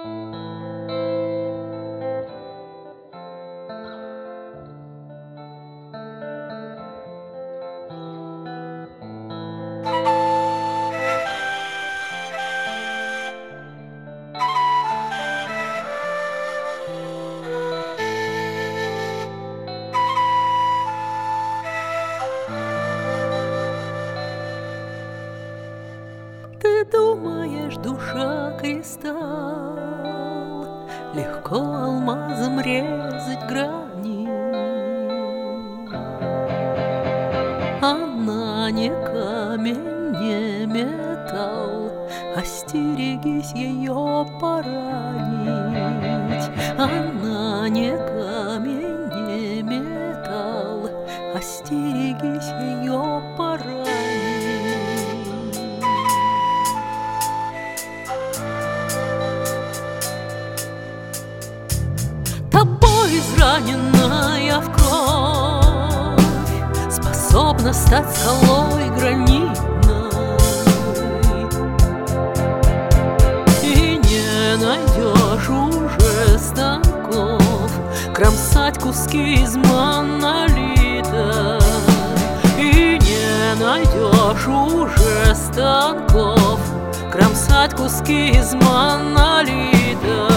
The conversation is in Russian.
Ты думаешь, душа кристалл, легко алмазом резать грани. Она не камень, не металл, остерегись ее поранить. Она не камень, не металл, остерегись ее поранить. Тобой израненная в кровь способна стать скалой гранитной, и не найдешь уже станков кромсать куски из монолита, и не найдешь уже станков кромсать куски из монолита.